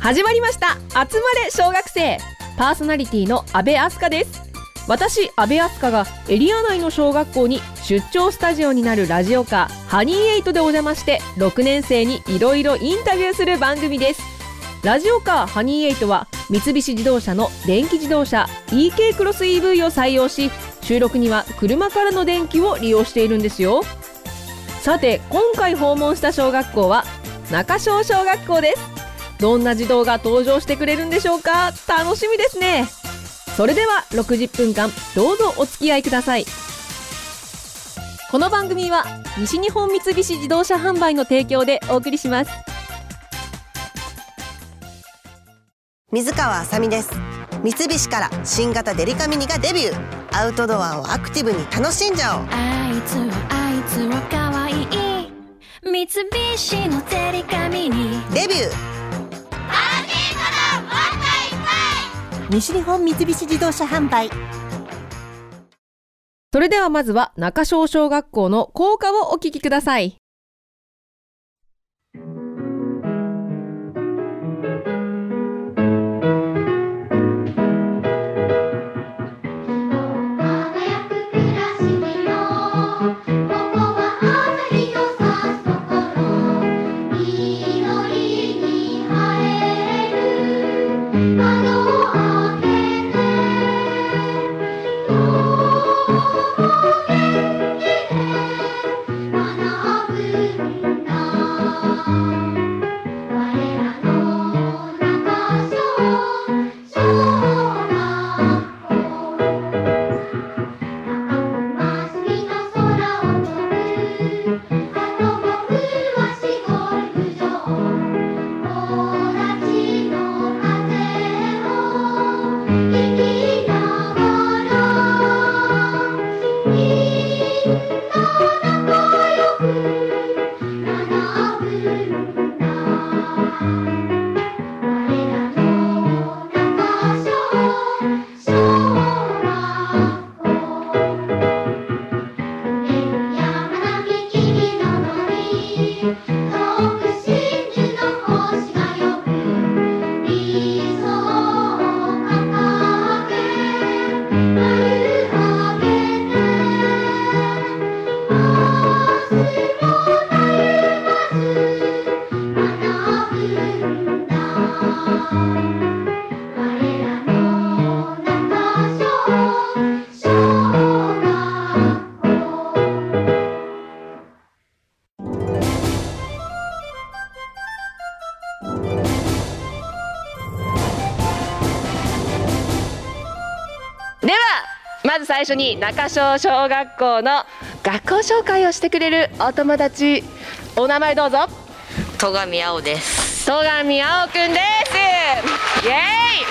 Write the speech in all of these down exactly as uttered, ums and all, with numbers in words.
始まりました。集まれ小学生。パーソナリティの阿部明日香です。私阿部明日香がエリア内の小学校に出張スタジオになるラジオカーハニーエイトでお邪魔してろくねん生にいろいろインタビューする番組です。ラジオカーハニーエイトは三菱自動車の電気自動車 イーケー クロス イーブイ を採用し、収録には車からの電気を利用しているんですよ。さて今回訪問した小学校は中小小学校です。どんな児童が登場してくれるんでしょうか。楽しみですね。それではろくじゅっぷんかんどうぞお付き合いください。この番組は西日本三菱自動車販売の提供でお送りします。 水川あさみです。三菱から新型デリカミニがデビュー。アウトドアをアクティブに楽しんじゃおう。 あいつはあいつはかわいい。三菱のデリカミニデビュー。 西日本三菱自動車販売。 それではまずは中小小学校の校歌をお聞きください。まず最初に中小小学校の学校紹介をしてくれるお友達、お名前どうぞ。 戸上青です。 戸上青くんです。イエ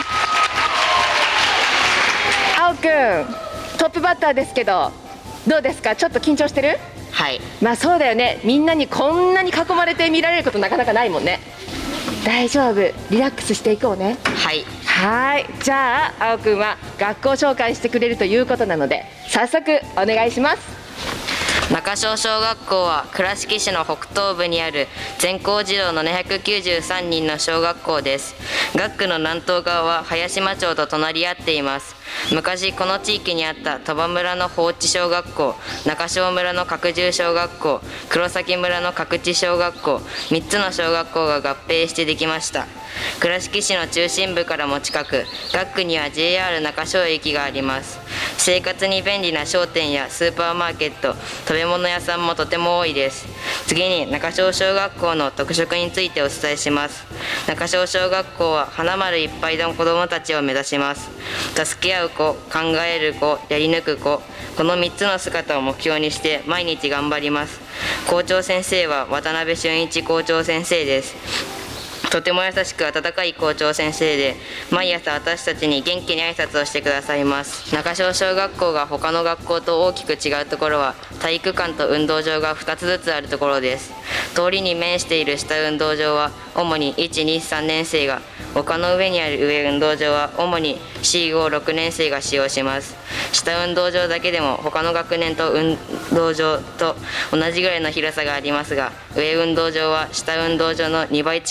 ーイ。青くんトップバッターですけどどうですか。ちょっと緊張してる？ はい。 まあそうだよね。みんなにこんなに囲まれて見られることなかなかないもんね。大丈夫、リラックスしていこうね。 はい。 はい、じゃあ青くんは学校紹介してくれるということなので早速お願いします。 中小小学校は倉敷市の北東部にある全校児童のななひゃくきゅうじゅうさんにんの小学校です。学区の南東側は早島町と隣り合っています。昔この地域にあった鳥羽村の放置小学校、中小村の拡充小学校、黒崎村の拡地小学校、みっつの小学校が合併してできました。倉敷市の中心部からも近く、学区には ジェイアール 中小駅があります。生活に便利な商店やスーパーマーケット、食べ物屋さんもとても多いです。次に中小小学校の特色についてお伝えします。中小小学校は花丸いっぱいの子どもたちを目指します。助け合う子、考える子、やり抜く子、このみっつの姿を目標にして毎日頑張ります。校長先生は渡辺俊一校長先生です。とても優しく温かい校長先生で、毎朝私たちに元気に挨拶をしてくださいます。中小小学校が他の学校と大きく違うところは、体育館と運動場がふたつずつあるところです。通りに面している下運動場は主にいち、に、さんねん生が、丘の上にある上運動場は主によん、ご、ろくねん生が使用します。下運動場だけでも他の学年と運動場と同じぐらいの広さがありますが、上運動場は下運動場のにばい近い広さ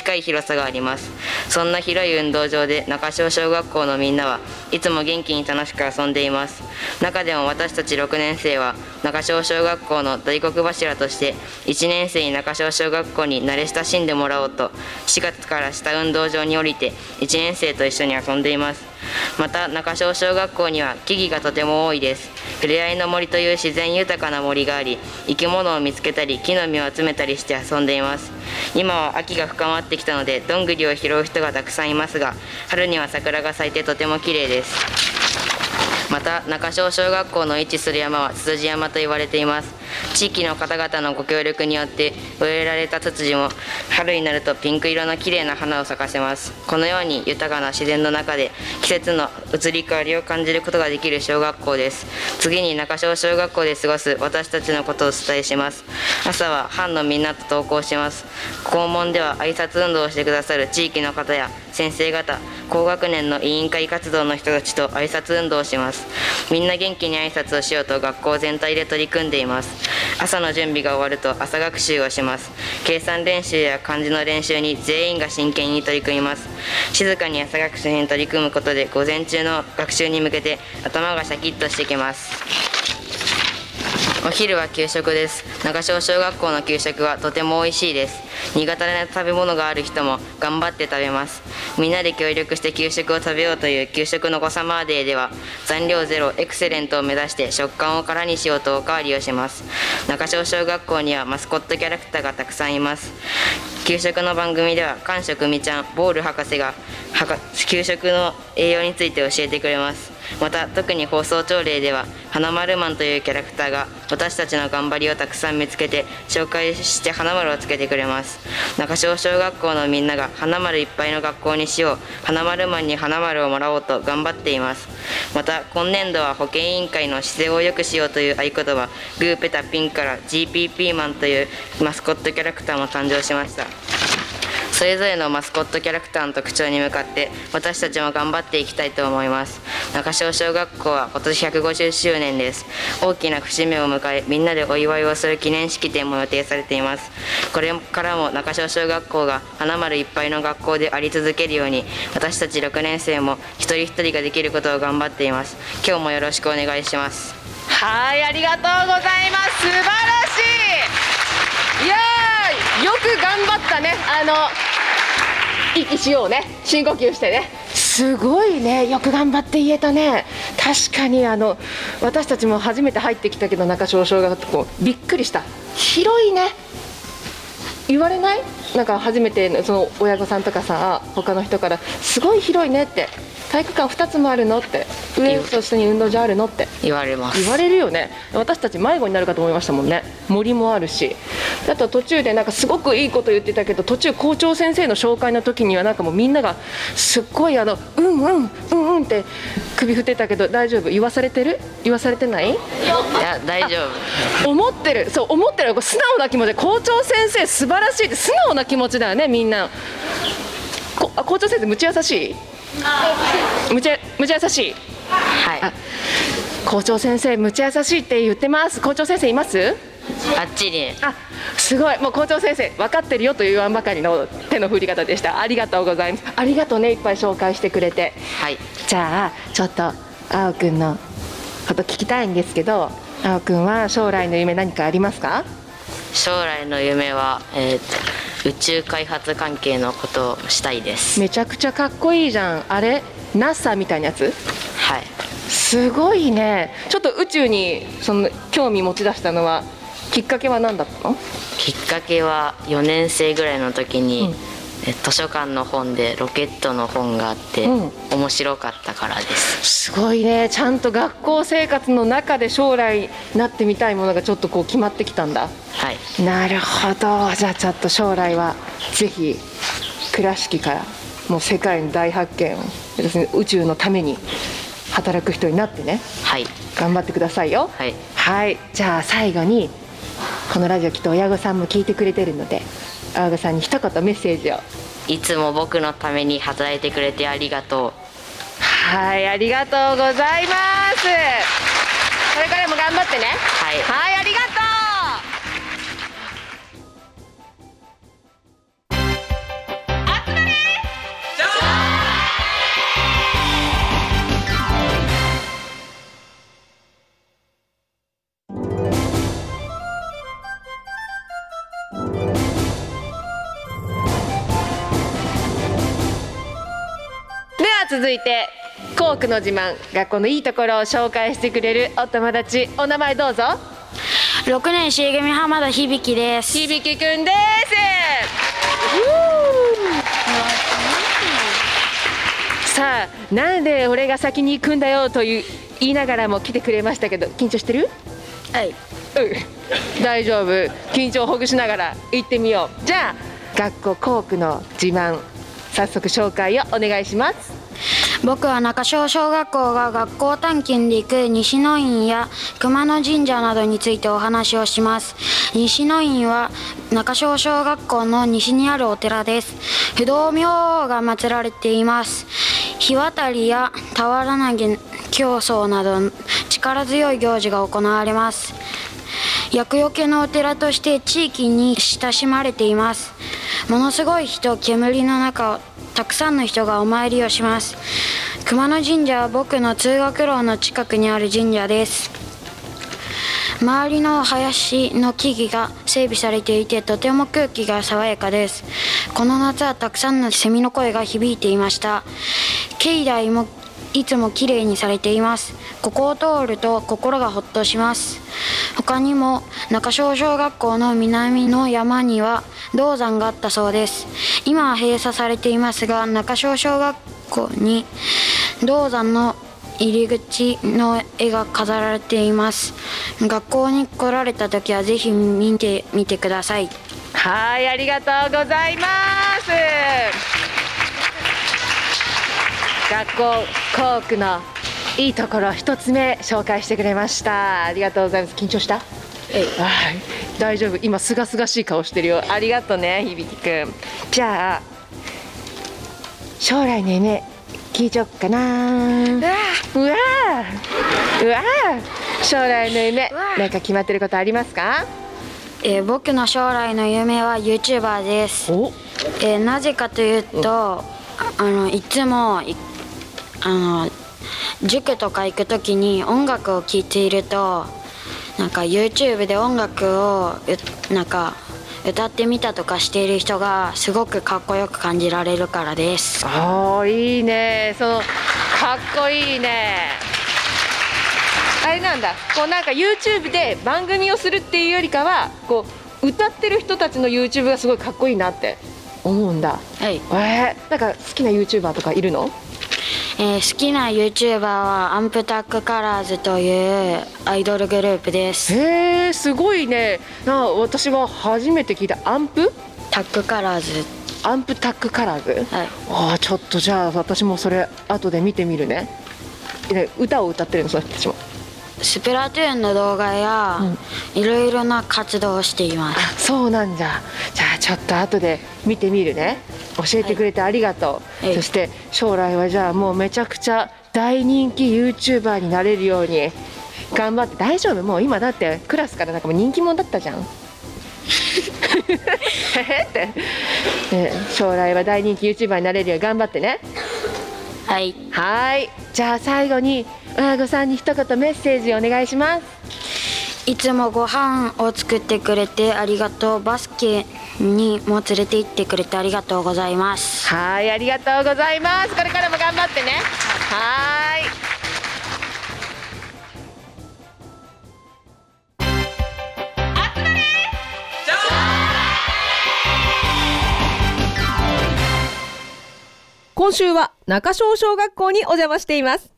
さがあります。そんな広い運動場で中小小学校のみんなはいつも元気に楽しく遊んでいます。中でも私たちろくねん生は中小小学校の大黒柱としていちねん生に中小小学校に慣れ親しんでもらおうとしがつから下運動場に降りていちねん生と一緒に遊んでいます。また中小小学校には木々がとても多いです。ふれあいの森という自然豊かな森があり、生き物を見つけたり木の実を集めたりして遊んでいます。今は秋が深まってきたのでどんぐりを拾う人がたくさんいますが、春には桜が咲いてとても綺麗です。また中小小学校の位置する山はツツジ山と言われています。地域の方々のご協力によって植えられたツツジも春になるとピンク色の綺麗な花を咲かせます。このように豊かな自然の中で季節の移り変わりを感じることができる小学校です。次に中小小学校で過ごす私たちのことをお伝えします。朝は班のみんなと登校します。校門では挨拶運動をしてくださる地域の方や先生方、高学年の委員会活動の人たちと挨拶運動をします。みんな元気に挨拶をしようと学校全体で取り組んでいます。朝の準備が終わると朝学習をします。計算練習や漢字の練習に全員が真剣に取り組みます。静かに朝学習に取り組むことで午前中の学習に向けて頭がシャキッとしてきます。お昼は給食です。中小小学校の給食はとても美味しいです。苦手な食べ物がある人も頑張って食べます。みんなで協力して給食を食べようという給食のごサマーデーでは残量ゼロエクセレントを目指して食感を空にしようとおかわりをします。中小小学校にはマスコットキャラクターがたくさんいます。給食の番組では感触みちゃん、ボール博士が給食の栄養について教えてくれます。また特に放送朝礼では花丸マンというキャラクターが私たちの頑張りをたくさん見つけて紹介して花丸をつけてくれます。中小小学校のみんなが花丸いっぱいの学校にしよう、花丸マンに花丸をもらおうと頑張っています。また今年度は保健委員会の姿勢を良くしようという合言葉グーペタピンから ジーピーピー マンというマスコットキャラクターも誕生しました。それぞれのマスコットキャラクターの特徴に向かって私たちも頑張っていきたいと思います。中小小学校は今年ひゃくごじゅっしゅうねんです。大きな節目を迎えみんなでお祝いをする記念式典も予定されています。これからも中小小学校が花丸いっぱいの学校であり続けるように私たちろくねん生も一人一人ができることを頑張っています。今日もよろしくお願いします。 はい、ありがとうございます。素晴らしい。いやー、よく頑張ったね。あの息しようね、深呼吸してね。すごいね、よく頑張って言えたね。確かにあの私たちも初めて入ってきたけど中小小学校びっくりした。広いね。言われない？なんか初めてその親御さんとかさ他の人からすごい広いねって、体育館ふたつもあるのって、上と下に運動場あるのって言われます。 言われるよね。私たち迷子になるかと思いましたもんね。森もあるし、あと途中でなんかすごくいいこと言ってたけど途中校長先生の紹介の時にはなんかもうみんながすっごいあのうんうんうんうんって首振ってたけど大丈夫？言わされてる？言わされてない？いや大丈夫。 思ってる、そう思ってる。素直な気持ちで校長先生素晴らしいって素直な気持ちだよねみんな。こあ校長先生むちゃ優しい？むちゃむちゃ優しい。 はい。 あ校長先生むちゃ優しいって言ってます。校長先生います？ あっちに。 あすごい、もう校長先生分かってるよと言わんばかりの手の振り方でした。ありがとうございます。ありがとうね、いっぱい紹介してくれて。 はい。 じゃあちょっとあおくんのこと聞きたいんですけど、あおくんは将来の夢何かありますか？ 将来の夢は、えーと、宇宙開発関係のことをしたいです。 めちゃくちゃかっこいいじゃん。あれ ナサ みたいなやつ？ はい。 すごいね。ちょっと宇宙にその興味持ち出したのはきっかけは何だったの？ きっかけはよねん生ぐらいの時に、うん、え図書館の本でロケットの本があって、うん、面白かったからです。 すごいね。ちゃんと学校生活の中で将来なってみたいものがちょっとこう決まってきたんだ。 はい。 なるほど。じゃあちょっと将来はぜひ倉敷からもう世界の大発見を、要するに宇宙のために働く人になってね。 はい。 頑張ってくださいよ。 はい。 はい。じゃあ最後にこのラジオきっと親御さんも聞いてくれてるので、親御さんに一言メッセージを。 いつも僕のために働いてくれてありがとう。 はい、ありがとうございます。これからも頑張ってね。 はい。 はい、ありがとう。集まれ続いて校区の自慢、学校のいいところを紹介してくれるお友達、お名前どうぞ。 ろくねん C 組浜田響です。 響くんです。さあ、なんで俺が先に行くんだよという言いながらも来てくれましたけど、緊張してる？ はい、 うん、大丈夫。緊張をほぐしながら行ってみよう。じゃあ学校校区の自慢、早速紹介をお願いします。 僕は中小小学校が学校探検で行く西の院や熊野神社などについてお話をします。西の院は中小小学校の西にあるお寺です。不動明王が祀られています。火渡りや俵投げ競争など力強い行事が行われます。厄除けのお寺として地域に親しまれています。ものすごい火と煙の中をたくさんの人がお参りをします。熊野神社は僕の通学路の近くにある神社です。周りの林の木々が整備されていて、とても空気が爽やかです。この夏はたくさんのセミの声が響いていました。境内もいつもきれいにされています。ここを通ると心がほっとします。他にも中小小学校の南の山には銅山があったそうです。今は閉鎖されていますが、中小小学校に銅山の入り口の絵が飾られています。学校に来られた時はぜひ見てみてください。 はい、ありがとうございます。学校校区のいいところ一つ目紹介してくれました。ありがとうございます。緊張した？えい、はい、大丈夫。今すがすがしい顔してるよ。ありがとうね、響くん。じゃあ将来の夢聞いちゃおっかな。うわうわうわ、将来の夢何か決まってることありますか？ えー、僕の将来の夢は ユーチューバー です。えー、なぜかというと、あのいつもいあの塾とか行くときに音楽を聴いていると、なんか ユーチューブ で音楽をなんか歌ってみたとかしている人がすごくかっこよく感じられるからです。 ああ、いいね。そのかっこいいね。あれなんだ、こうなんか ユーチューブ で番組をするっていうよりかは、こう歌ってる人たちの ユーチューブ がすごいかっこいいなって思うんだ。 はい。 えー、なんか好きな ユーチューバー とかいるの？ えー、好きな ユーチューバー はアンプタックカラーズというアイドルグループです。 へえ、すごいね。な、私は初めて聞いた。アンプタックカラーズ。 アンプタックカラーズ。 はい。 ああ、ちょっとじゃあ私もそれ後で見てみるね。え、歌を歌ってるのその人たちも？ スプラトゥーンの動画や、いろいろな活動をしています。 あ、そうなんだ。じゃあちょっと後で見てみるね。教えてくれてありがとう。はい、そして将来はじゃあもうめちゃくちゃ大人気 ユーチューバー になれるように頑張って。大丈夫？もう今だってクラスからなんかもう人気者だったじゃん。って、ね、将来は大人気 ユーチューバー になれるように頑張ってね。 はい。 はい。じゃあ最後に親御さんに一言メッセージお願いします。 いつもご飯を作ってくれてありがとう。バスケにも連れて行ってくれてありがとうございます。 はい、ありがとうございます。これからも頑張ってね。はい。集まれ。今週は中小小学校にお邪魔しています。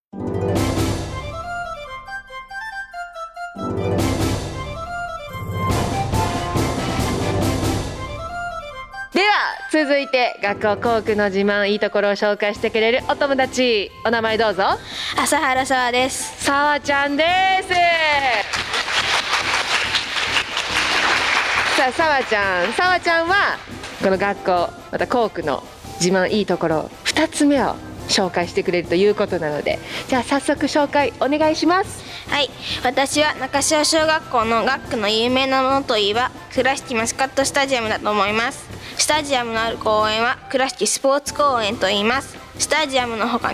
では続いて学校校区の自慢、いいところを紹介してくれるお友達、お名前どうぞ。 朝原沙和です。 沙和ちゃんです。さあ沙和ちゃん、沙和ちゃんはこの学校また校区の自慢、いいところふたつめを紹介してくれるということなので、じゃあ早速紹介お願いします。 はい、私は中小小学校の学区の有名なものといえば倉敷マスカットスタジアムだと思います。スタジアムのある公園は倉敷スポーツ公園と言います。スタジアムの他には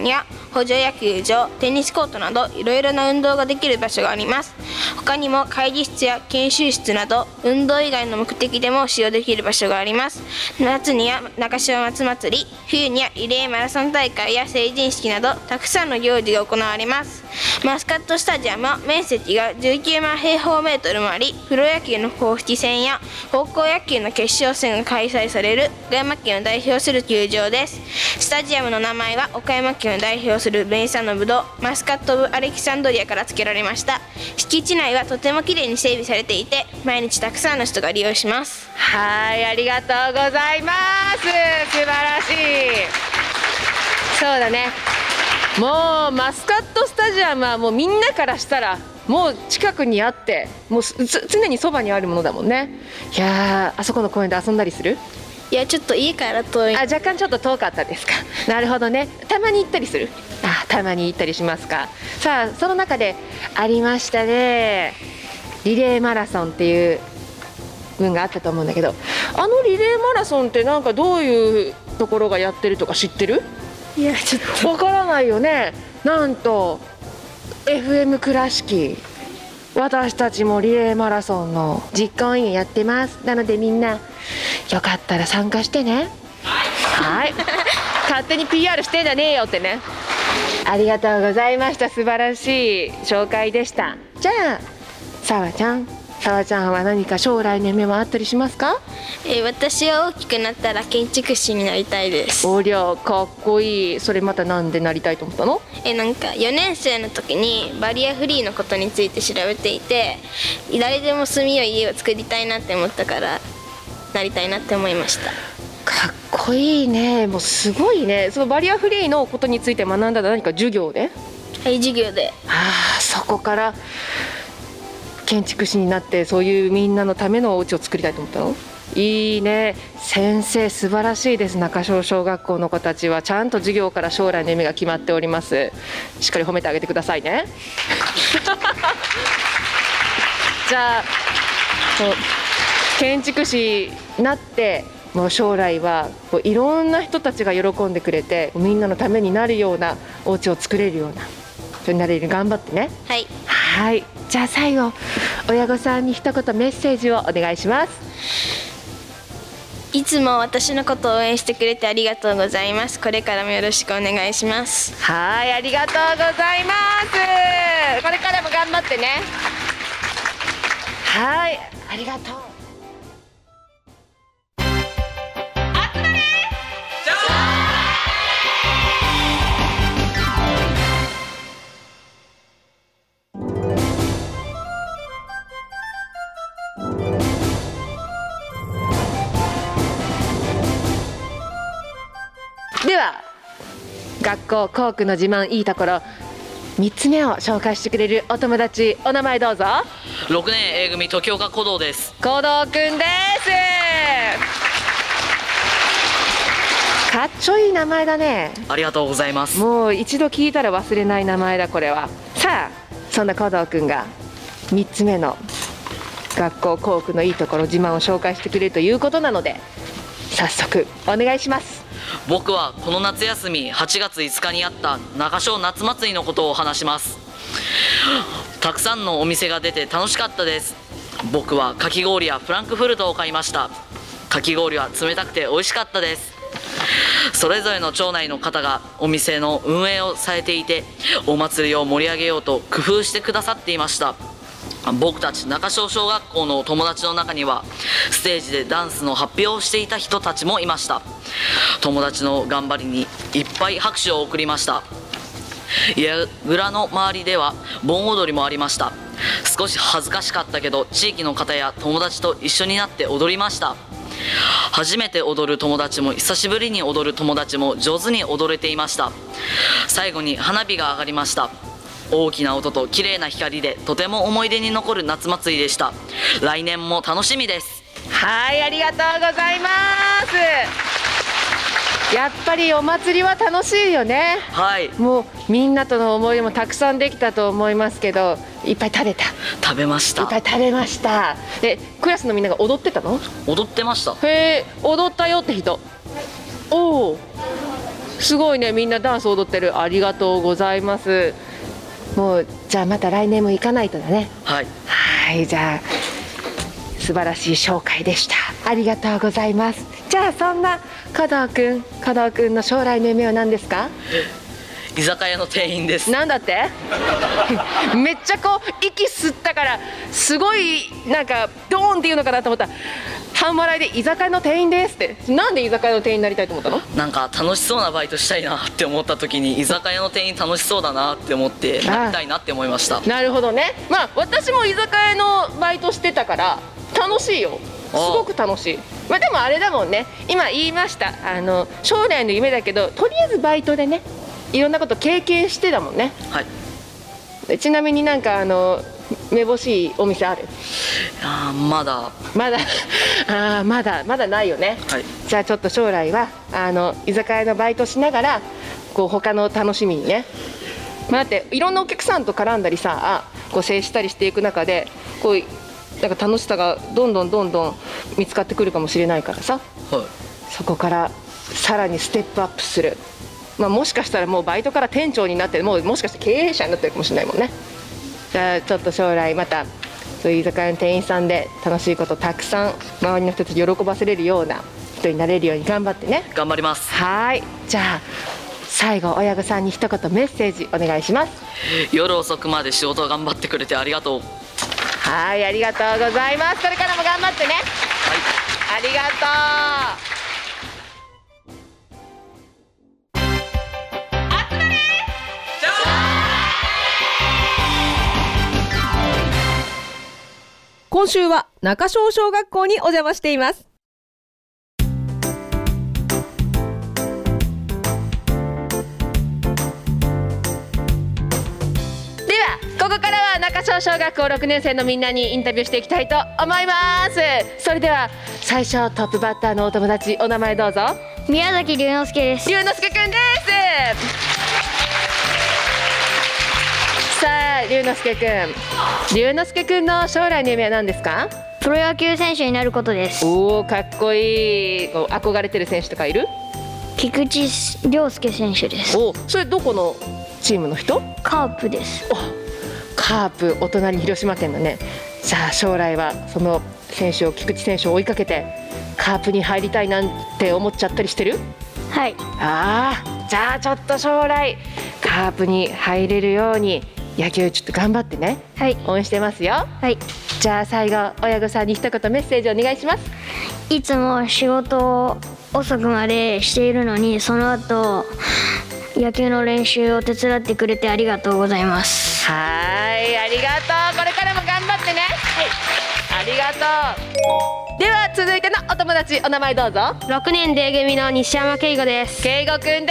補助野球場、テニスコートなどいろいろな運動ができる場所があります。他にも会議室や研修室など運動以外の目的でも使用できる場所があります。夏には中潮夏祭り、冬にはリレーマラソン大会や成人式などたくさんの行事が行われます。マスカットスタジアムは面積がじゅうきゅうまんへいほうメートルもあり、プロ野球の公式戦や高校野球の決勝戦が開催される岡山県を代表する球場です。スタジアムの名前は岡山県を代表する名産のブドウマスカット・オブ・アレキサンドリアから付けられました。敷地内はとてもきれいに整備されていて、毎日たくさんの人が利用します。 はい、ありがとうございます。素晴らしい。そうだね、もうマスカットスタジアムはもうみんなからしたらもう近くにあって、もう常にそばにあるものだもんね。いやー、あそこの公園で遊んだりする？ いや、ちょっと家から遠い。 あ、若干ちょっと遠かったですか。なるほどね。たまに行ったりする？あ、たまに行ったりしますか。さあ、その中でありましたね、リレーマラソンっていう文があったと思うんだけど、あのリレーマラソンってなんかどういうところがやってるとか知ってる？ いや、ちょっとわからないよね。なんと エフエム 倉敷、私たちもリレーマラソンの実行委員やってます。なのでみんなよかったら参加してね。はい勝手に ピーアール してんじゃねえよってね。ありがとうございました。素晴らしい紹介でした。じゃあさわちゃん、さわちゃんは何か将来の夢はあったりしますか？ えー私は大きくなったら建築士になりたいです。 おりゃ、かっこいい。それまたなんでなりたいと思ったの？ えーなんかよねん生の時にバリアフリーのことについて調べていて、誰でも住みよい家を作りたいなって思ったからなりたいなって思いました。 かっこいいね。もうすごいね。そのバリアフリーのことについて学んだら何か授業で？ はい、授業で。 ああ、そこから建築士になってそういうみんなのためのお家を作りたいと思ったの？いいね。先生素晴らしいです。中小小学校の子たちはちゃんと授業から将来の夢が決まっております。しっかり褒めてあげてくださいねじゃあそう建築士になってもう将来はこういろんな人たちが喜んでくれてみんなのためになるようなお家を作れるような人になれるように頑張ってね。 はい。 はい。じゃあ最後親御さんに一言メッセージをお願いします。 いつも私のことを応援してくれてありがとうございます。これからもよろしくお願いします。 はい、ありがとうございます。これからも頑張ってね。はい、ありがとう。では学校校区の自慢いいところみっつめを紹介してくれるお友達、お名前どうぞ。 ろくねん A 組時岡鼓動です。 鼓動くんです。かっちょいい名前だね。 ありがとうございます。 もう一度聞いたら忘れない名前だこれは。さあそんな鼓動くんがみっつめの学校校区のいいところ自慢を紹介してくれるということなので早速お願いします。 僕はこの夏休みはちがついつかにあった中小夏祭りのことを話します。たくさんのお店が出て楽しかったです。僕はかき氷やフランクフルトを買いました。かき氷は冷たくて美味しかったです。それぞれの町内の方がお店の運営をされていてお祭りを盛り上げようと工夫してくださっていました。僕たち中小小学校の友達の中にはステージでダンスの発表をしていた人たちもいました。友達の頑張りにいっぱい拍手を送りました。家蔵の周りでは盆踊りもありました。少し恥ずかしかったけど地域の方や友達と一緒になって踊りました。初めて踊る友達も久しぶりに踊る友達も上手に踊れていました。最後に花火が上がりました。大きな音と綺麗な光でとても思い出に残る夏祭りでした。来年も楽しみです。 はい、ありがとうございます。やっぱりお祭りは楽しいよね。 はい。 もうみんなとの思い出もたくさんできたと思いますけど、いっぱい食べた。 食べました。 いっぱい食べました。でクラスのみんなが踊ってたの？ 踊ってました。 へえ、踊ったよって人。おお、 すごいね、みんなダンス踊ってる。ありがとうございます。もうじゃあまた来年も行かないとだね。 はいはい、じゃあ素晴らしい紹介でした。ありがとうございます。じゃあそんな加藤くん、加藤くんの将来の夢は何ですか？ 居酒屋の店員です。 なんだってめっちゃこう息吸ったからすごいなんかドーンっていうのかなと思ったら、半笑いで居酒屋の店員ですって。なんで居酒屋の店員になりたいと思ったの？ なんか楽しそうなバイトしたいなって思った時に居酒屋の店員楽しそうだなって思ってなりたいなって思いました。 なるほどね。まあ私も居酒屋のバイトしてたから楽しいよ。すごく楽しい。まあでもあれだもんね、今言いました、あの将来の夢だけどとりあえずバイトでねいろんなこと経験してだもんね。 はい。 ちなみになんかあのめぼしいお店ある？ あまだまだあまだまだないよね。 はい。 じゃあちょっと将来はあの居酒屋のバイトしながらこう他の楽しみにね、まあ、だっていろんなお客さんと絡んだりさ、こう接したりしていく中でこうなんか楽しさがどんどんどんどん見つかってくるかもしれないからさ、 はい、 そこからさらにステップアップする。まあ、もしかしたらもうバイトから店長になってもうもしかして経営者になってるかもしれないもんね。じゃあちょっと将来またそういう居酒屋の店員さんで楽しいことたくさん周りの人たち喜ばせれるような人になれるように頑張ってね。 頑張ります。 はい。じゃあ最後親御さんに一言メッセージお願いします。 夜遅くまで仕事を頑張ってくれてありがとう。 はい、ありがとうございます。これからも頑張ってね。はい、ありがとう。今週は中小小学校にお邪魔しています。ではここからは中小小学校ろくねん生のみんなにインタビューしていきたいと思います。それでは最初トップバッターのお友達、お名前どうぞ。 宮崎龍之介です。 龍之介くんです。さあ龍之介くん、龍之介くんの将来の夢は何ですか？ プロ野球選手になることです。 おお、かっこいい。こう憧れてる選手とかいる？ 菊池涼介選手です。 お、それどこのチームの人？ カープです。 お、カープ、お隣広島県のね。さあ将来はその選手を菊池選手を追いかけてカープに入りたいなんて思っちゃったりしてる？ はい。 ああ、じゃあちょっと将来カープに入れるように野球ちょっと頑張ってね。 はい。 応援してますよ。 はい。 じゃあ最後親御さんに一言メッセージお願いします。 いつも仕事を遅くまでしているのにその後野球の練習を手伝ってくれてありがとうございます。 はい、ありがとう。これからも頑張ってね。はい、ありがとう。では続いてのお友達、お名前どうぞ。 ろくねん D 組の西山圭吾です。 圭吾くんです。イエー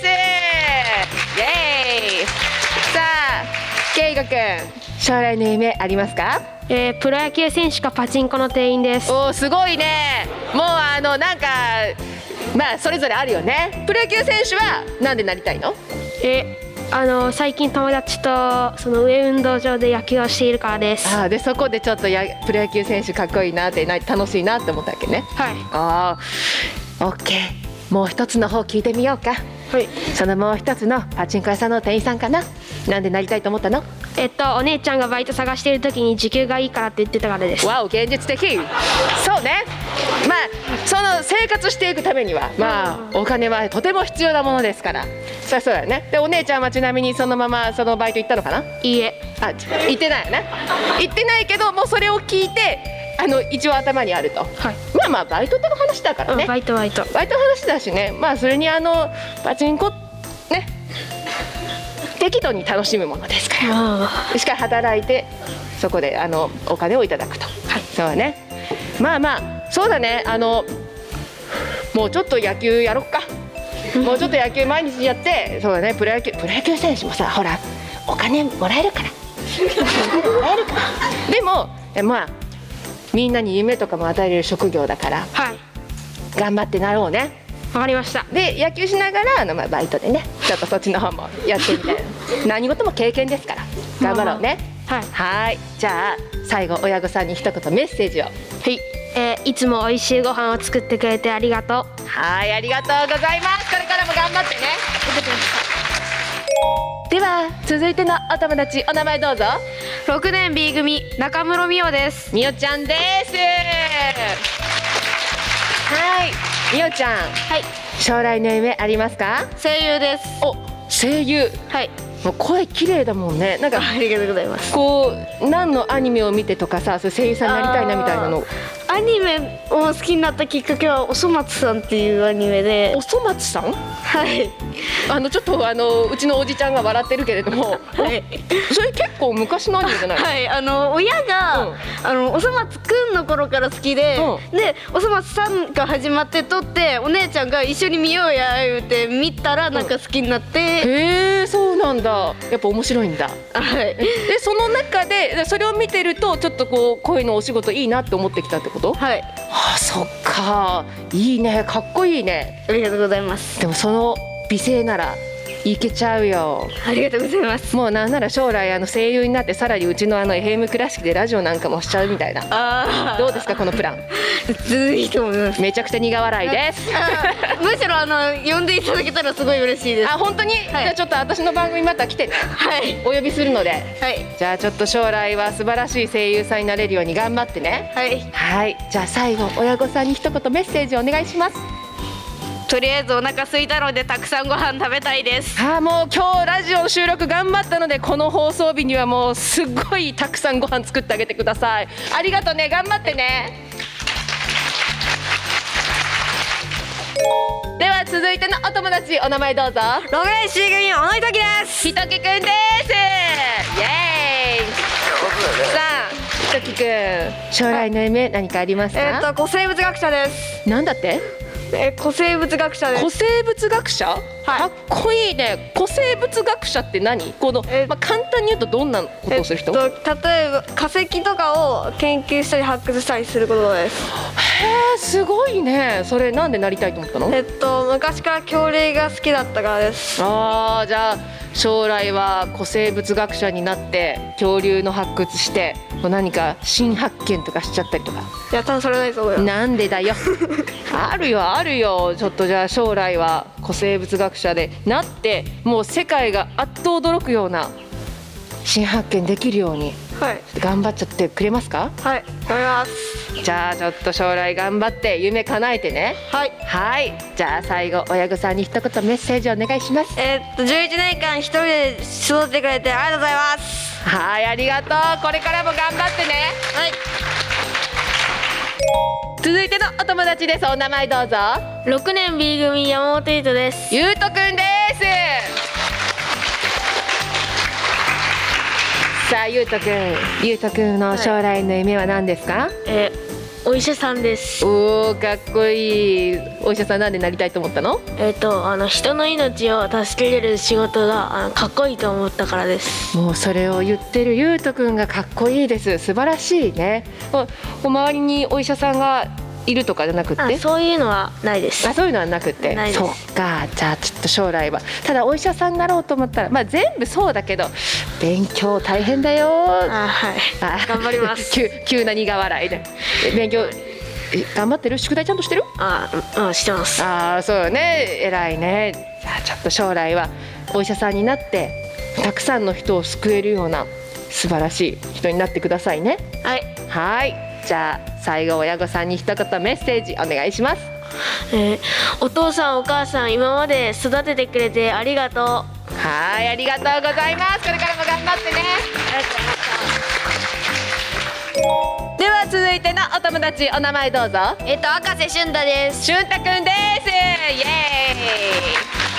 イ。さあ圭吾くん、将来の夢ありますか？ えー、プロ野球選手かパチンコの店員です。 おー、すごいね。もうあのなんかまあそれぞれあるよね。プロ野球選手はなんでなりたいの？ えあの最近友達とその上運動場で野球をしているからです。 あ、でそこでちょっとやプロ野球選手かっこいいなってな楽しいなって思ったわけね。 はい。 ああ、オッケー。もう一つの方聞いてみようか。 はい。 そのもう一つのパチンコ屋さんの店員さんかな。なんでなりたいと思ったの？ えっとお姉ちゃんがバイト探している時に時給がいいからって言ってたからです。 わお、現実的。そうね。まあその生活していくためにはまあお金はとても必要なものですから。そりゃそうだよね。でお姉ちゃんはちなみにそのままそのバイト行ったのかな？ いいえ。 あ、行ってないよね。行ってないけどもうそれを聞いてあの一応頭にあると。 はい。 まあまあバイトっての話だからね。 うん、バイトバイト。 バイトの話だしね。まあそれにあのパチンコね、適度に楽しむものですから。しか働いてそこであのお金をいただくと。はい。そうだね。まあまあそうだね。あのもうちょっと野球やろっか。もうちょっと野球毎日やって、そうだね。プロ野球プロ野球選手もさ、ほらお金もらえるから。もらえるから。でもまあみんなに夢とかも与えれる職業だから。 はい。 頑張ってなろうね。 わかりました。 で野球しながらあの、まあ、バイトでねちょっとそっちの方もやってみたいな。何事も経験ですから頑張ろうね。 はい。 はい。じゃあ最後親御さんに一言メッセージを。 はい。 えー、いつも美味しいご飯を作ってくれてありがとう。 はい、ありがとうございます。これからも頑張ってね。では続いてのお友達、お名前どうぞ。 ろくねん B 組中室美桜です。 みおちゃんです。はい、みおちゃん、 はい、 将来の夢ありますか？ 声優です。 お、声優。はい、もう声綺麗だもんね。なんかありがとうございます。 こう何のアニメを見てとかさ、そう声優さんになりたいなみたいなの。 アニメを好きになったきっかけはおそ松さんっていうアニメで。 おそ松さん？ はい。 あのちょっとあのうちのおじちゃんが笑ってるけれども、はい、それ結構昔のアニメじゃない？ はい、あの親が、うん、あのおそ松くんの頃から好きで、うん、でおそ松さんが始まって撮ってお姉ちゃんが一緒に見ようや言うて見たらなんか好きになって、うん、 へえ、そうなんだ。やっぱ面白いんだ。 はい。 でその中でそれを見てるとちょっとこう声のお仕事いいなって思ってきたってこと？ はい。 あ、そっか、いいね、かっこいいね。 ありがとうございます。 でもその美声ならいけちゃうよ。 ありがとうございます。 もうなんなら将来あの声優になってさらにうちのあの エフエム 倉敷でラジオなんかもしちゃうみたいな。あ、どうですかこのプラン？ ずいいと思います。 めちゃくちゃ苦笑いです。 むしろあの呼んでいただけたらすごい嬉しいです。 あ、本当に？はい、じゃあちょっと私の番組また来てね。 はい。 お呼びするので。 はい。 じゃあちょっと将来は素晴らしい声優さんになれるように頑張ってね。 はい。 はい。じゃあ最後親御さんに一言メッセージお願いします。 とりあえずお腹空いたのでたくさんご飯食べたいです。 あ、もう今日ラジオの収録頑張ったのでこの放送日にはもうすっごいたくさんご飯作ってあげてください。ありがとうね、頑張ってね。では続いてのお友達、お名前どうぞ。 ろくねん C 組小野ひときです。 ひときくんです。イエーイ。さあひときくん、将来の夢何かありますか？ えー、っと古生物学者です。 なんだって？ えー、古生物学者です。 古生物学者？はい、かっこいいね。古生物学者って何？この、えーまあ、簡単に言うとどんなことをする人？ えっと、例えば化石とかを研究したり発掘したりすることです。 へー、すごいね。それなんでなりたいと思ったの？ えっと昔から恐竜が好きだったからです。 あー、じゃあ将来は古生物学者になって恐竜の発掘して何か新発見とかしちゃったりとか。 いや、多分それないと思うよ。 なんでだよ。あるよあるよ。ちょっとじゃあ将来は古生物学者でなってもう世界があっと驚くような新発見できるように、はい、頑張っちゃってくれますか？ はい、頑張ります。 じゃあちょっと将来頑張って夢叶えてね。 はいはい。じゃあ最後親御さんに一言メッセージお願いします。 えー、っとじゅういちねんかん一人で育ててくれてありがとうございます。 はい、ありがとう。これからも頑張ってね。 はい。 続いてのお友達です。お名前どうぞ。 ろくねん B 組山本優斗です。 ゆうとくんです。さあゆうとくん、ゆうとくんの将来の夢は何ですか？はい、 えー、お医者さんです。 おー、かっこいい。お医者さんなんでなりたいと思ったの？ えっとあの人の命を助ける仕事があのかっこいいと思ったからです。 もうそれを言ってるゆうとくんがかっこいいです。素晴らしいね。お周りにお医者さんがいるとかじゃなくって？ そういうのはないです。 あ、そういうのはなくって。 ないです。 そっか。じゃあちょっと将来はただお医者さんになろうと思ったら、まあ全部そうだけど勉強大変だよ。 あ、はい。あ、頑張ります。 急急な苦笑いで勉強頑張ってる？宿題ちゃんとしてる？ ああ、してます。 ああ、そうよね。偉いね。じゃあちょっと将来はお医者さんになってたくさんの人を救えるような素晴らしい人になってくださいね。 はい。 はい。じゃあ最後親御さんに一言メッセージお願いします。 えー、お父さんお母さん今まで育ててくれてありがとう。 はい、ありがとうございます。これからも頑張ってね。ありがとうございました。では続いてのお友達、お名前どうぞ。 えっと赤瀬俊太です。 俊太くんです。イエーイ。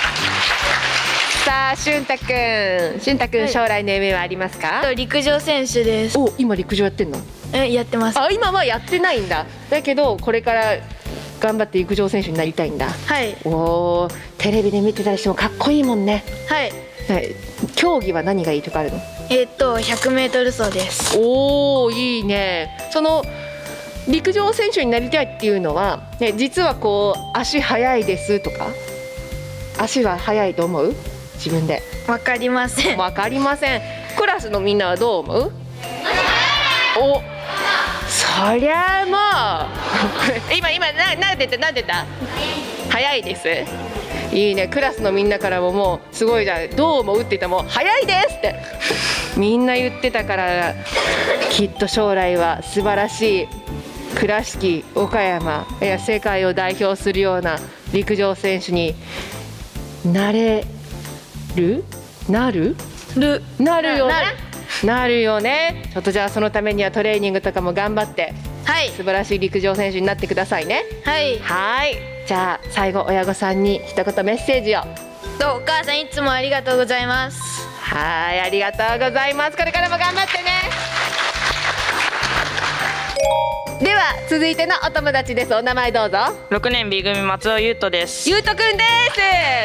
さあ俊太くん、俊太くん、将来の夢はありますか？ はい、陸上選手です。 お、今陸上やってんの？ え、やってます。 あ、今はやってないんだ。だけどこれから頑張って陸上選手になりたいんだ。 はい。 おー、テレビで見てたりしてもかっこいいもんね。 はい。 はい、競技は何がいいとかあるの？ えー、っとひゃくメートル走です。 おー、いいね。その陸上選手になりたいっていうのは、ね、実はこう足速いですとか、足は速いと思う？自分で。 わかりません。 わかりません。クラスのみんなはどう思う？お、そそりゃあもう今今ななんて言ったなんて言った早いです。いいね。クラスのみんなからももうすごいじゃん。どう思うって言ったらもう早いですってみんな言ってたから、きっと将来は素晴らしい倉敷岡山いや世界を代表するような陸上選手になれるなるるなるよね。なるよね。ちょっとじゃあそのためにはトレーニングとかも頑張ってはい素晴らしい陸上選手になってくださいね。 はいはい。じゃあ最後親御さんに一言メッセージを。 とお母さんいつもありがとうございます。 はいありがとうございます。これからも頑張ってね。では続いてのお友達です。お名前どうぞ。 ろくねん B 組松尾優斗です。 ゆうとくんです。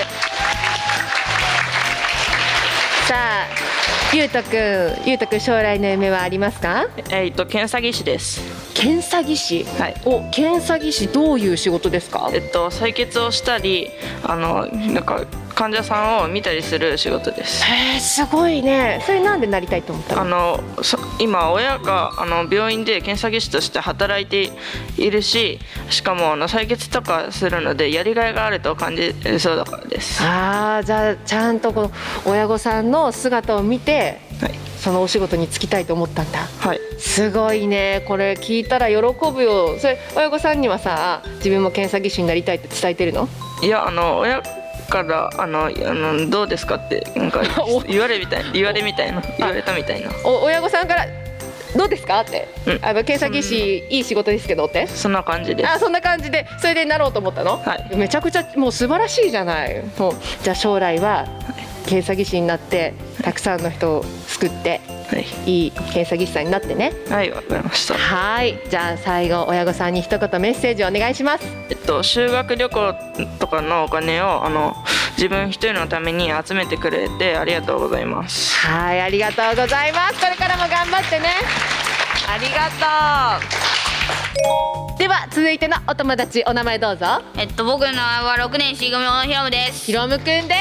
さあゆうとくんゆうとくん将来の夢はありますか？ えっと検査技師です。 検査技師。 はい。 お検査技師どういう仕事ですか？ えっと採血をしたりあのなんか患者さんを見たりする仕事です。 へーすごいね。それなんでなりたいと思ったの？ あの今親があの病院で検査技師として働いているし、しかもあの採血とかするのでやりがいがあると感じそうだからです。 ああじゃあちゃんとこの親御さんの姿を見て、 はい、 そのお仕事に就きたいと思ったんだ。 はい。 すごいね。これ聞いたら喜ぶよ。それ親御さんにはさ自分も検査技師になりたいって伝えてるの？ いやあの親からあのあのどうですかってなんか言われみたい言われみたいな言われたみたいな。 お親御さんからどうですかって、うん、あの検査技師いい仕事ですけどってそんな感じです。 あそんな感じでそれでなろうと思ったの？ はい。 めちゃくちゃもう素晴らしいじゃない。もうじゃあ将来は検査技師になってたくさんの人を救って、はい、いい検査技師さんになってね。 はいわかりました。 はいじゃあ最後親御さんに一言メッセージをお願いします。 えっと修学旅行とかのお金をあの自分一人のために集めてくれてありがとうございます。 はいありがとうございます。これからも頑張ってね。ありがとう。では続いてのお友達お名前どうぞ。 えっと僕の名前はろくねん C 組のひろむです。 ひろむくんです。イエーイ。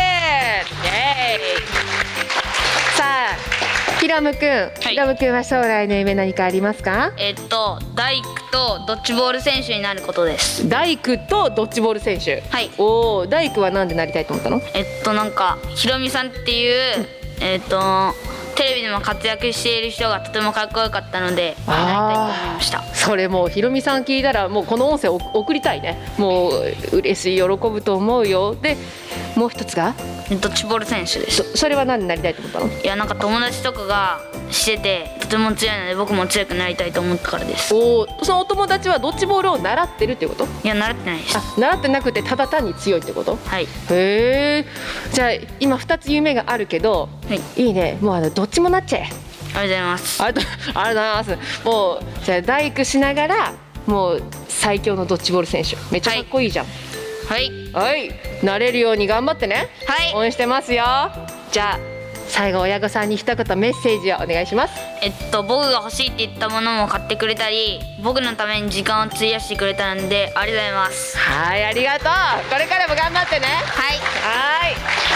さあひろむくん、はい、ひろむくんは将来の夢何かありますか？ えっと大工とドッジボール選手になることです。 大工とドッジボール選手。 はい。 おお大工はなんでなりたいと思ったの？ えっとなんかひろみさんっていう、うん、えっとテレビでも活躍している人がとてもかっこよかったのでなりたいと思いました。 それもうひろみさん聞いたらもうこの音声を送りたいね。もう嬉しい喜ぶと思うよ。でもう一つがドッジボール選手です。 そ, それは何になりたいと思ったの？ いやなんか友達とかがしててとても強いので僕も強くなりたいと思ったからです。 おおそのお友達はドッジボールを習ってるってこと？ いや習ってないです。 あ習ってなくてただ単に強いってこと？ はい。 へえ。じゃあ今ふたつ夢があるけど、はい、いいね。もうあのどっちもなっちゃえ。 ありがとうございます。 ありがとうございます。もうじゃあ大工しながらもう最強のドッジボール選手めっちゃかっこいいじゃん。 はいはい、なれるように頑張ってね。 はい、 応援してますよ。じゃあ最後親御さんに一言メッセージをお願いします。 えっと僕が欲しいって言ったものも買ってくれたり僕のために時間を費やしてくれたのでありがとうございます。 はいありがとう。これからも頑張ってね。 はいはい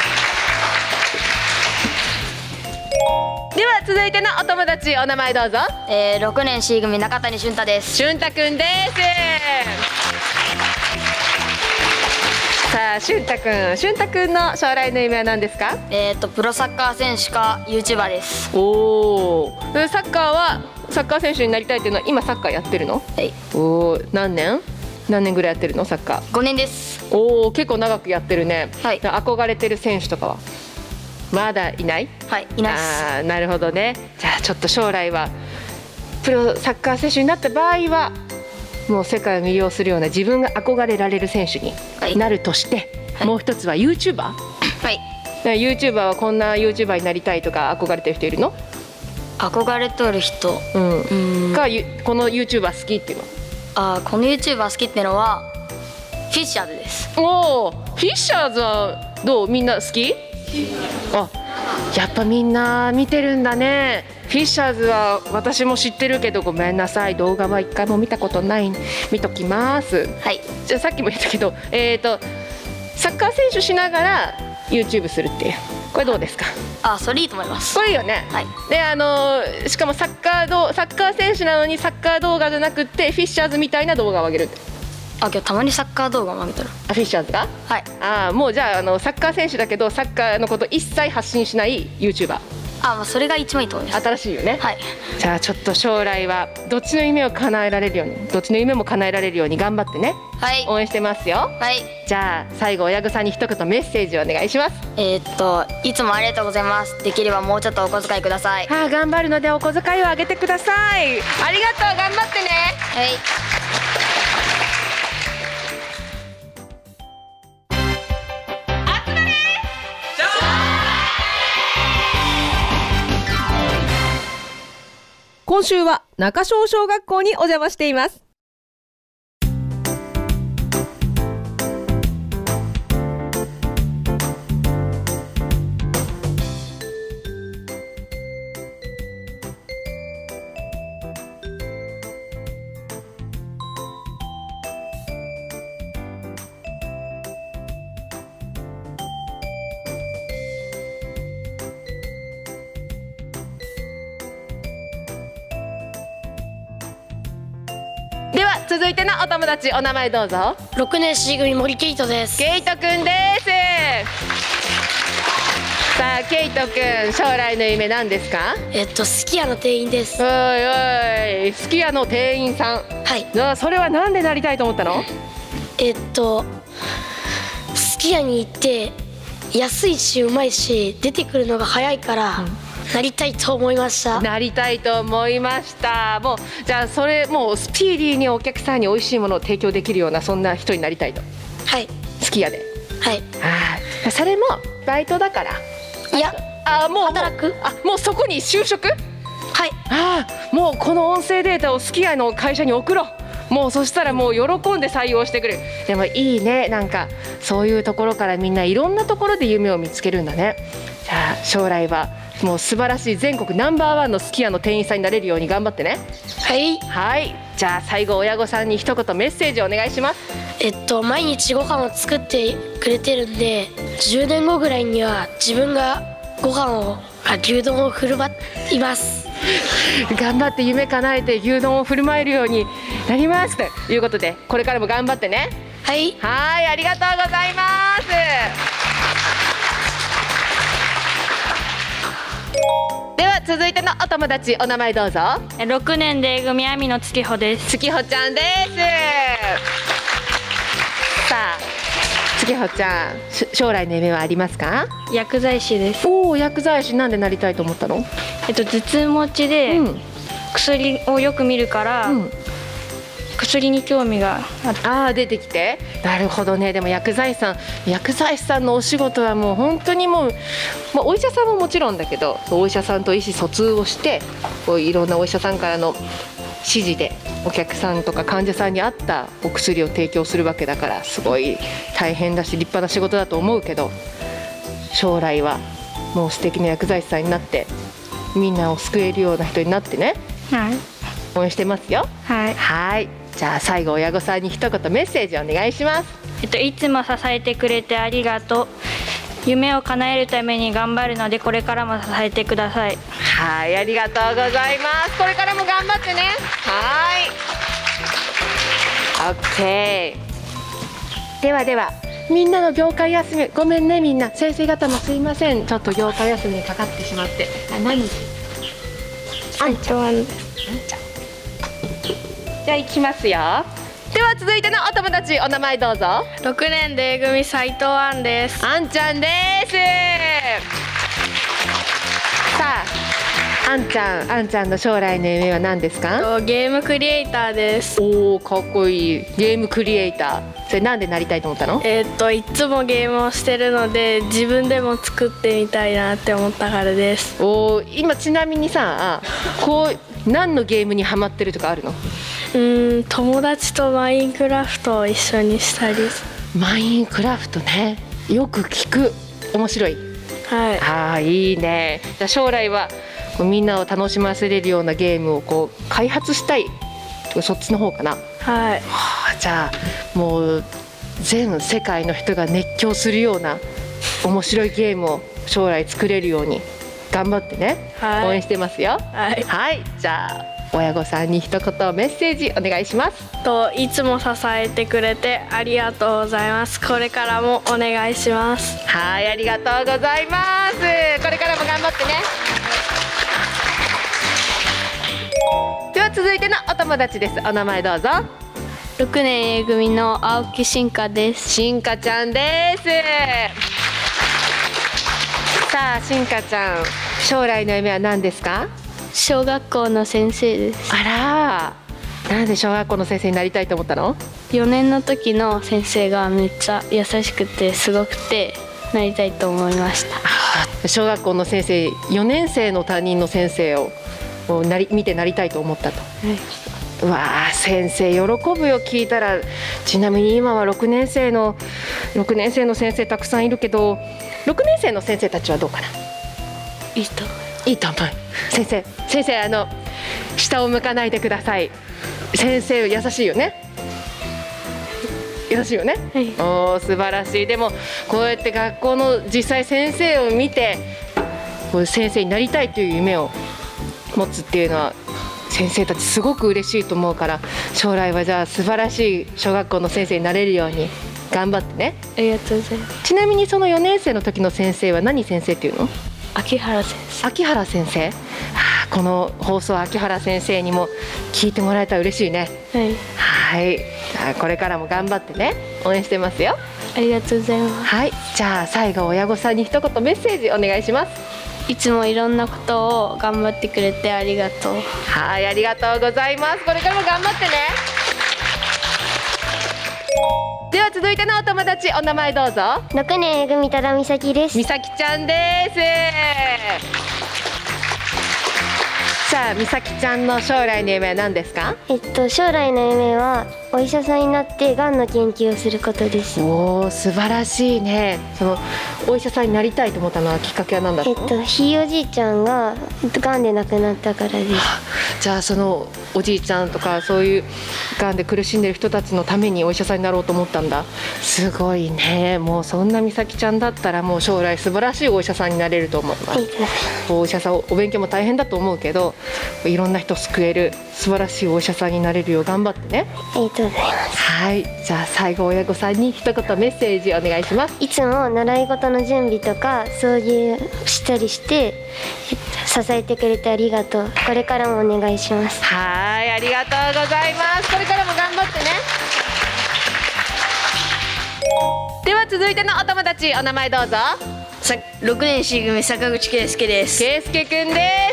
では続いてのお友達お名前どうぞ。 えー、ろくねん C 組中谷俊太です。 俊太くんです。さあ俊太くん俊太くんの将来の夢は何ですか？ えっとプロサッカー選手か YouTuber です。 おおサッカーはサッカー選手になりたいっていうのは今サッカーやってるの？ はい。 おお何年何年ぐらいやってるのサッカー？ ごねんです。 おお結構長くやってるね。 はい。 憧れてる選手とかはまだいない？ はいいないです。 あーなるほどね。じゃあちょっと将来はプロサッカー選手になった場合はもう世界を魅了するような自分が憧れられる選手になるとして、はい、もう一つは YouTuber？ はい。YouTuber はこんな YouTuber になりたいとか憧れてる人いるの？ 憧れとる人、 うん、うんかこの YouTuber 好きっていうの？ あこの YouTuber 好きっていうのはフィッシャーズです。 おおフィッシャーズはどうみんな好き？あやっぱみんな見てるんだね。フィッシャーズは私も知ってるけどごめんなさい動画は一回も見たことない。見ときます。 はい。 じゃあさっきも言ったけどえっとサッカー選手しながら YouTube するっていうこれどうですか？ あ、それいいと思います。 これいいよね。 はい。 で、あのーしかもサッカーどサッカー選手なのにサッカー動画じゃなくってフィッシャーズみたいな動画を上げる。 あ、今日たまにサッカー動画を上げてる。 あ、フィッシャーズが？ はい。 ああ、もうじゃあ、あのサッカー選手だけどサッカーのこと一切発信しない ユーチューバー。 あ、まあそれが一番いいと思います。 新しいよね。 はい。 じゃあちょっと将来はどっちの夢を叶えられるように、どっちの夢も叶えられるように頑張ってね。 はい。 応援してますよ。 はい。 じゃあ最後親御さんに一言メッセージをお願いします。 えーっといつもありがとうございます。できればもうちょっとお小遣いください。 はあ、頑張るのでお小遣いをあげてください。ありがとう、頑張ってね。 はい。 今週は中小小学校にお邪魔しています。では続いてのお友達、お名前どうぞ。 ろくねん C 組森ケイトです。 ケイトくんです。さあケイトくん、将来の夢何ですか？ えっとすき家の店員です。 おいおい、すき家の店員さん。 はい。 あ、それはなんでなりたいと思ったの？ えっとすき家に行って安いしうまいし出てくるのが早いから、うん、なりたいと思いました。 なりたいと思いました。もうじゃあそれもうスピーディーにお客さんに美味しいものを提供できるようなそんな人になりたいと。 はい。 すき家で。 はい。 ああ、それもバイトだから。 いや、 あ、もう働く。 あ、もうそこに就職。はい。ああ、もうこの音声データをすき家の会社に送ろう。もうそしたらもう喜んで採用してくれる。でもいいね、なんかそういうところからみんないろんなところで夢を見つけるんだね。じゃあ将来はもう素晴らしい全国ナンバーワンのすき家の店員さんになれるように頑張ってね。 はい。 はい。じゃあ最後親御さんに一言メッセージをお願いします。 えっと毎日ご飯を作ってくれてるんで、じゅうねんごぐらいには自分がご飯をあ牛丼を振る舞います。 頑張って夢叶えて牛丼を振る舞えるようになりますということで、これからも頑張ってね。 はい。 はい、ありがとうございます。では続いてのお友達、お名前どうぞ。 ろくねんで A 組網野月穂です。 月穂ちゃんです。さあ月穂ちゃん、将来の夢はありますか？ 薬剤師です。 おお、薬剤師。なんでなりたいと思ったの？ えっと頭痛持ちで、うん、薬をよく見るから、うん、薬に興味があって。 ああ、出てきて。なるほどね。でも薬剤師さん、薬剤師さんのお仕事はもう本当にもう、まあ、お医者さんももちろんだけど、お医者さんと意思疎通をしてこういろんなお医者さんからの指示でお客さんとか患者さんに合ったお薬を提供するわけだから、すごい大変だし立派な仕事だと思うけど、将来はもう素敵な薬剤師さんになってみんなを救えるような人になってね。 はい。 応援してますよ。 はい。 はい。じゃあ最後親御さんに一言メッセージお願いします。 えっといつも支えてくれてありがとう。夢を叶えるために頑張るのでこれからも支えてください。 はい、ありがとうございます。これからも頑張ってね。はい。オッケー。ではではみんなの業界休み、ごめんねみんな、先生方もすいません、ちょっと業界休みにかかってしまって。あ、何？あんちゃん。あんちゃん。じゃあ行きますよ。では続いてのお友達、お名前どうぞ。 ろくねんで A 組斉藤杏です。 あんちゃんです。さあ、あんちゃん、あんちゃんの将来の夢は何ですか？ ゲームクリエイターです。 おお、かっこいい。ゲームクリエイター。それなんでなりたいと思ったの？ えー、っといつもゲームをしてるので自分でも作ってみたいなって思ったからです。 おお、今ちなみにさ、こう何のゲームにハマってるとかあるの？ うーん、友達とマインクラフトを一緒にしたり。 マインクラフトね、よく聞く。面白い。 はい。 ああ、いいね。じゃあ将来はみんなを楽しませれるようなゲームをこう開発したい。そっちの方かな。 はい。 はあ、じゃあもう全世界の人が熱狂するような面白いゲームを将来作れるように頑張ってね、はい、応援してますよ。はい、はい、じゃあ親御さんに一言メッセージお願いします。 といつも支えてくれてありがとうございます。これからもお願いします。 はい、ありがとうございます。これからも頑張ってね。では続いてのお友達です。お名前どうぞ。 ろくねん A 組の青木新香です。 新香ちゃんです。さあ新香ちゃん、将来の夢は何ですか？ 小学校の先生です。 あら、なんで小学校の先生になりたいと思ったの？ よねんの時の先生がめっちゃ優しくてすごくてなりたいと思いました。 小学校の先生、よねん生の担任の先生をなり見てなりたいと思ったと。はい、うわあ、先生喜ぶよ、聞いたら。ちなみに今はろくねん生のろくねん生の先生たくさんいるけど、ろくねん生の先生たちはどうかな？ いいと思う。 いいと思う。先生先生、あの下を向かないでください。先生優しいよね。優しいよね。はい、おー、素晴らしい。でもこうやって学校の実際先生を見てこう先生になりたいという夢を持つっていうのは先生たちすごく嬉しいと思うから、将来はじゃあ素晴らしい小学校の先生になれるように頑張ってね。 ありがとうございます。 ちなみにそのよねん生の時の先生は何先生っていうの？ 秋原先生。 秋原先生、はあ、この放送秋原先生にも聞いてもらえたら嬉しいね。 はい、 はい、じゃあこれからも頑張ってね、応援してますよ。 ありがとうございます。 はい、じゃあ最後親御さんに一言メッセージお願いします。 いつもいろんなことを頑張ってくれてありがとう。 はい、ありがとうございます。これからも頑張ってね。では続いてのお友達、お名前どうぞ。 ろくねん A 組多田美咲です。 美咲ちゃんです。さあ美咲ちゃんの将来の夢は何ですか？ えっと将来の夢はお医者さんになってがんの研究をすることです。 おお、素晴らしいね。そのお医者さんになりたいと思ったのはきっかけは何だったの？ えっとひいおじいちゃんががんで亡くなったからです。 じゃあそのおじいちゃんとかそういうがんで苦しんでる人たちのためにお医者さんになろうと思ったんだ。すごいね。もうそんな美咲ちゃんだったらもう将来素晴らしいお医者さんになれると思います。お医者さん、お勉強も大変だと思うけどいろんな人を救える素晴らしいお医者さんになれるよう頑張ってね。 ありがとうございます。 はい、じゃあ最後親御さんに一言メッセージお願いします。 いつも習い事の準備とか送迎したりして支えてくれてありがとう。これからもお願いします。 はい、ありがとうございます。これからも頑張ってね。では続いてのお友達、お名前どうぞ。 さろくねん C 組坂口圭介です。 圭介くんです。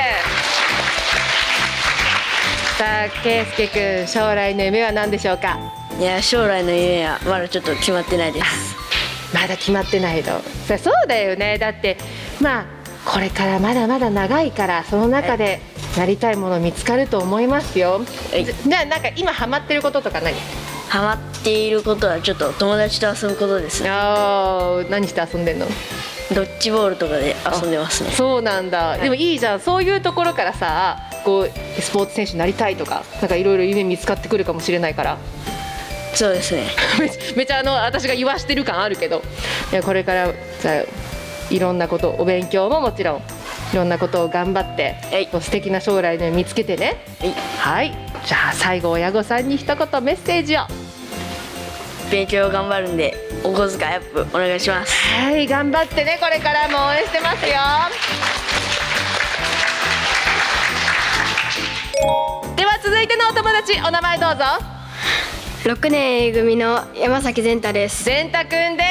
さあ圭介くん、将来の夢は何でしょうか？ いや、将来の夢はまだちょっと決まってないです。 まだ決まってないの。そうだよね。だってまあこれからまだまだ長いから、その中でなりたいもの見つかると思いますよ。はい、じゃあなんか今ハマってることとか何？ ハマっていることはちょっと友達と遊ぶことですね。 ああ、何して遊んでんの？ ドッジボールとかで遊んでますね。 そうなんだ、はい、でもいいじゃん。そういうところからさ、こうスポーツ選手になりたいとか、なんかいろいろ夢見つかってくるかもしれないから。 そうですね。 め, めちゃあの私が言わしてる感あるけど、いやこれからじゃいろんなこと、お勉強ももちろんいろんなことを頑張って、はい、素敵な将来の夢見つけてね。はい、はい、じゃあ最後親御さんに一言メッセージを。 勉強頑張るんでお小遣いアップお願いします。 はい、頑張ってね。これからも応援してますよ。では続いてのお友達、お名前どうぞ。 ろくねん A 組の山崎善太です。 善太くんです。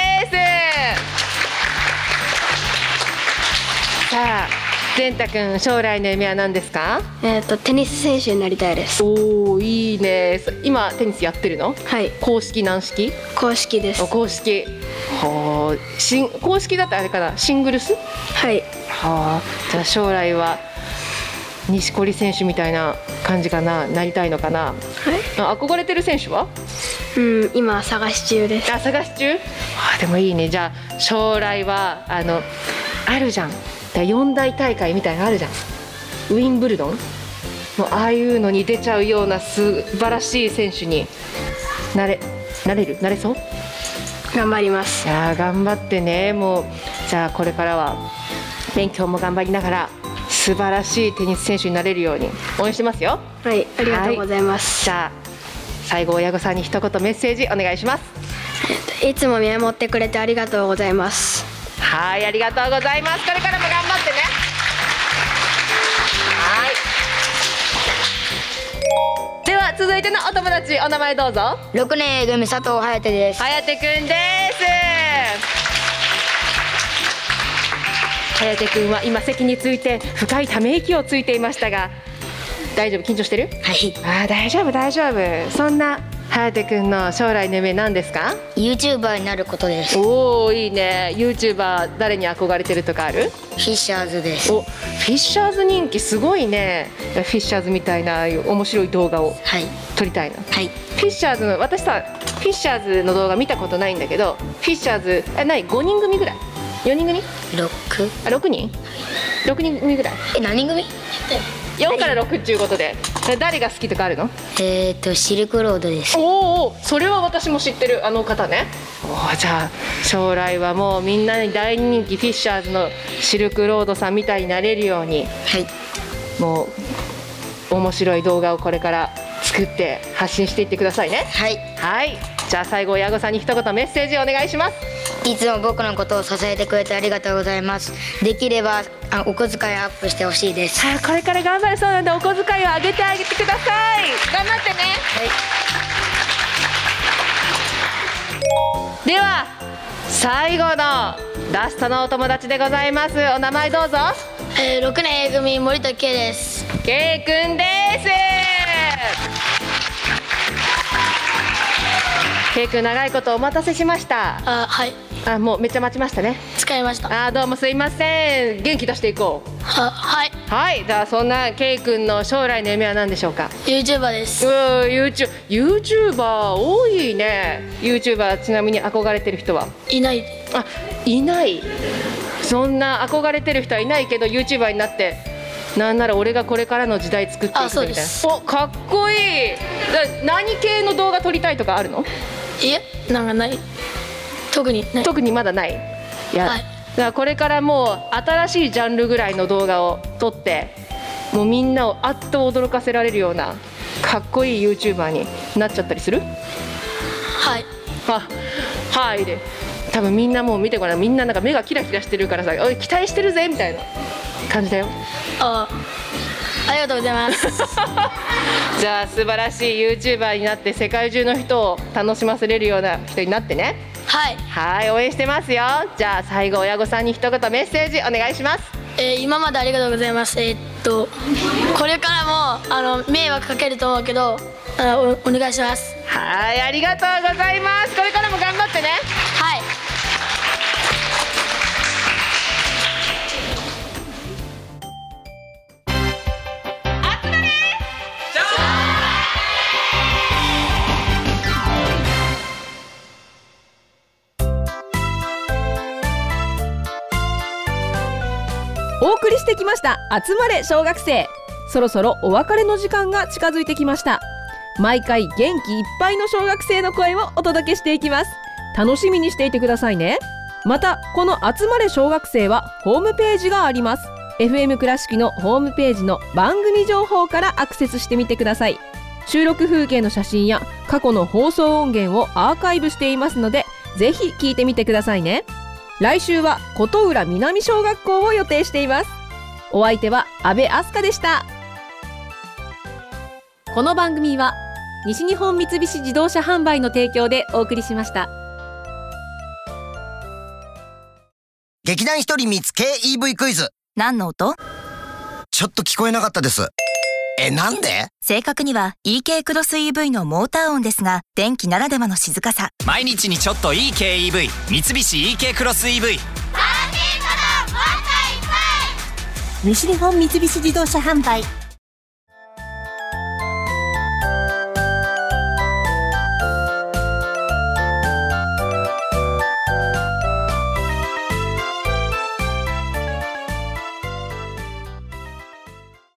さあ善太くん、将来の夢は何ですか？ えっとテニス選手になりたいです。 おお、いいね。今テニスやってるの？ はい。 公式軟式？ 公式です。 公式。はあ、しん公式だとあれかな、シングルス？ はい。 はあ、じゃあ将来は錦織選手みたいな感じかな、なりたいのかな。はい。憧れてる選手は？ うん、今探し中です。 あ、探し中？あ、でもいいね。じゃあ将来はあのあるじゃん。四大大会みたいなのあるじゃん。ウィンブルドン？もうああいうのに出ちゃうような素晴らしい選手になれなれるなれそう？ 頑張ります。 いや頑張ってね。もうじゃあこれからは勉強も頑張りながら素晴らしいテニス選手になれるように応援してますよ。 はい、ありがとうございます。 はい、じゃあ最後親御さんに一言メッセージお願いします。 いつも見守ってくれてありがとうございます。 はい、ありがとうございます。これからも頑張ってね。はい。では続いてのお友達、お名前どうぞ。 ろくねん A 組佐藤颯です。 颯くんです。颯くんは今席について深いため息をついていましたが、大丈夫？緊張してる？ はい。 あ、大丈夫大丈夫。そんな颯くんの将来の夢なんですか？ ユーチューバー になることです。 おお、いいね。 ユーチューバー 誰に憧れてるとかある？ フィッシャーズです。 お、フィッシャーズ人気すごいね。フィッシャーズみたいな面白い動画を撮りたいな。 はい。 フィッシャーズの、私さフィッシャーズの動画見たことないんだけど、フィッシャーズえないごにん組ぐらい？よにん組？ ろく。 あ、ろくにん？ろくにん組ぐらい。 え、何人組？ よんからろくっていうことで、誰が好きとかあるの？ えーとシルクロードです。 おお、それは私も知ってる、あの方ね。おー、じゃあ将来はもうみんなに大人気フィッシャーズのシルクロードさんみたいになれるように、 はい、 もう面白い動画をこれから作って発信していってくださいね。 はい。 はい。じゃあ最後親御さんに一言メッセージお願いします。 いつも僕のことを支えてくれてありがとうございます。できればあお小遣いアップしてほしいです。 はい、これから頑張るそうなのでお小遣いを上げてあげてください。頑張ってね。はい。では最後のラストのお友達でございます。お名前どうぞ。 えー、ろくねん A 組森田圭です。 圭くんです。圭くん、長いことお待たせしました。 あ、はい。 あ、もうめっちゃ待ちましたね。 疲れました。 あ、どうもすいません。元気出していこう。 は、はい。 はい、じゃあそんな圭くんの将来の夢は何でしょうか？ ユーチューバー です。 うん、YouTube、ユーチューバー 多いね。ユーチューバー ちなみに憧れてる人はいない。 あ、いない。そんな憧れてる人はいないけど ユーチューバー になって、なんなら俺がこれからの時代作っていくみたいな。 あ、そうです。 お、かっこいい。だ何系の動画撮りたいとかあるの？ いえ、なんかない。特にない。 特にまだない。いや、はい、だからこれからもう新しいジャンルぐらいの動画を撮って、もうみんなをあっと驚かせられるようなかっこいい ユーチューバー になっちゃったりする？ はい。 あ、はいで、多分みんなもう見てごらん。みんななんか目がキラキラしてるからさ、おい期待してるぜみたいな感じだよ。 あ、ありがとうございますじゃあ素晴らしい ユーチューバー になって世界中の人を楽しませれるような人になってね。 はい。 はい、応援してますよ。じゃあ最後親御さんに一言メッセージお願いします。 えー、今までありがとうございます。えー、っとこれからもあの迷惑かけると思うけど、あお、お願いします。 はい、ありがとうございます。これからも頑張ってね。 はい。 お送りしてきました集まれ小学生。そろそろお別れの時間が近づいてきました。毎回元気いっぱいの小学生の声をお届けしていきます。楽しみにしていてくださいね。またこの集まれ小学生はホームページがあります。 エフエム 倉敷のホームページの番組情報からアクセスしてみてください。収録風景の写真や過去の放送音源をアーカイブしていますので、ぜひ聞いてみてくださいね。来週は琴浦南小学校を予定しています。お相手は阿部明日香でした。この番組は西日本三菱自動車販売の提供でお送りしました。 劇団ひとりみつ ケーイーブイ クイズ。 何の音？ ちょっと聞こえなかったです。え、なんで？ 正確には イーケー クロス イーブイ のモーター音ですが、電気ならではの静かさ。 毎日にちょっといい ケーイーブイ、三菱 イーケー クロス イーブイ。 西日本三菱自動車販売